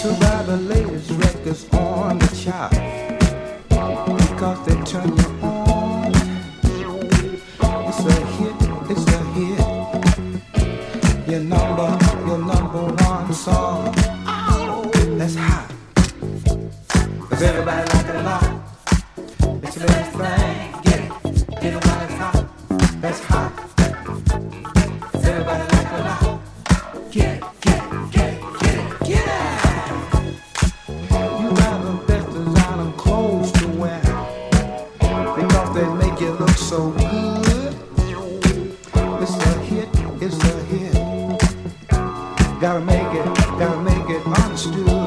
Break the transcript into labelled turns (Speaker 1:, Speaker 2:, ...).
Speaker 1: to buy the latest records on the chart because they turn you on. It's a hit, it's a hit. Your number one song. That's hot. 'Cause everybody like it a lot. It's the latest thing. Get it while it's hot. That's hot. Everybody like it a lot. Get it. You got the best designer clothes to wear because they make you look so good. It's a hit. Gotta make it understood.